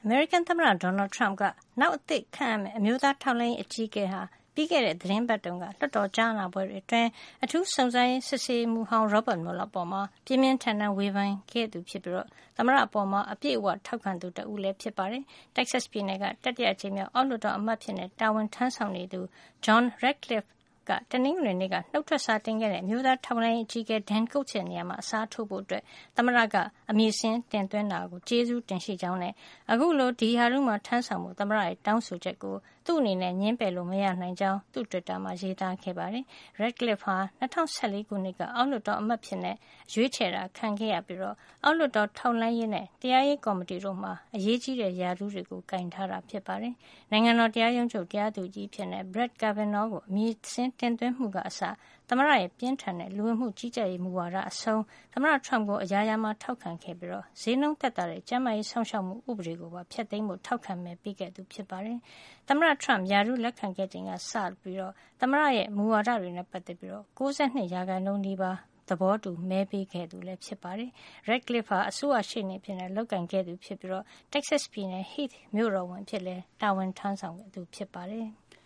အမေရိကန်သမ္မတ Donald Trump ကနောက်အသစ်ခန့်အပ်မယ့်အမျိုးသားထောက်လှမ်းရေးအကြီးအကဲဟာပြီးခဲ့တဲ့သီတင်းပတ်တုန်းကလွှတ်တော်ကြားနာပွဲတွေအတွင်းအထူးစုံစမ်းရေးစစ်ဆေးမှုဟောင်း Robert Mueller အပေါ်ပြင်းပြင်းထန်ထန်ဝေဖန်ခဲ့သူဖြစ်ပြီးသမ္မတအပေါ်အပြည့်အဝထောက်ခံသူတဦးလည်းဖြစ်ပါတယ်။ Texas ပြည်နယ်ကတတိယအကြိမ်မြောက်အောက်လွှတ်တော်အမတ်အဖြစ်တာဝန်ထမ်းဆောင်နေသူ John Ratcliffe ကတနင်္ဂနွေနေ့ကနှုတ်ထွက်စာတင်ခဲ့တဲ့အမျိုးသားထောက်လှမ်းရေးအကြီးအကဲ Dan Coats ရဲ့နေရာမှာအစားထိုးဖို့သမ္မတကအမည်စာရင်းတင်သွင်းတာကိုကျေးဇူးတင်ရှိကြောင်းနဲ့အခုလိုဒီရာထူးမှာထမ်းဆောင်ဖို့သမ္မတရဲ့တောင်းဆိုချက်ကိုသူ့အနေနဲ့ငြင်းပယ်လို့မရနိုင်ကြောင်းသူ့တွစ်တာမှာရေးသားခဲ့ပါတယ်။ Ratcliffe ဟာ2014ခုနှစ်ကအောက်လွှတ်တော်အမတ်ဖြစ်ရွေးချယ်တာခံခဲ့ရပြီးအောက်လွှတ်တော်ထောက်လှမ်းရေးနဲ့တရားရေးကော်မတီတို့မှာအရေးကြီးတဲ့ရာထူးတွေကိုကိုင်ထားတာဖြစ်ပါတယ်။နိုင်ငံတော်တရားရုံးချုပ်တရားသူကြီးအဖြစ်Brett Kavanaugh ကိုအမည်စာရင်းတင်သွင်းမှုကအစသမ္မတရဲ့ပြင်းထန်တဲ့လူဝင်မှုကြီးကြပ်ရေးမူဝါဒအဆုံးသမ္မတ Trump ကိုအရာရာမှာထောက်ခံခဲ့ပြီးဈေးနှုန်းသက်သာတဲ့ကျန်းမာရေးစောင့်ရှောက်မှုဥပဒေကိုပါဖျက်သိမ်းဖို့ထောက်ခံမဲပေးခဲ့သူဖြစ်ပါတယ်။သမ္မတ Trump ရာထူးလက်ခံခဲ့ချိန်ကစပြီးသမ္မတရဲ့မူဝါဒတွေနဲ့ပတ်သက်ပြီး92%နီးပါးသဘောတူမဲပေးခဲ့သူလည်းဖြစ်ပါတယ်။ Ratcliffe ဟာအစိုးရရှေ့နေအဖြစ်လုပ်ကိုင်ခဲ့သူဖြစ်ပြီးTexas ပြည်နယ် Heath မြို့တော်ဝန်အဖြစ်တာဝန်ထမ်းဆောင်ခဲ့သူဖြစ်ပါတယ်။